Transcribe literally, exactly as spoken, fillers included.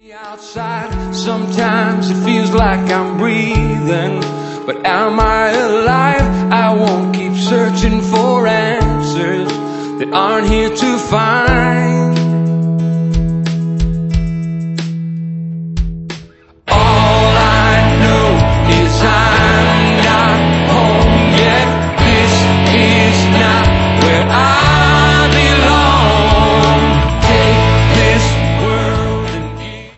Outside, sometimes it feels like I'm breathing, but am I alive? I won't keep searching for answers that aren't here to find.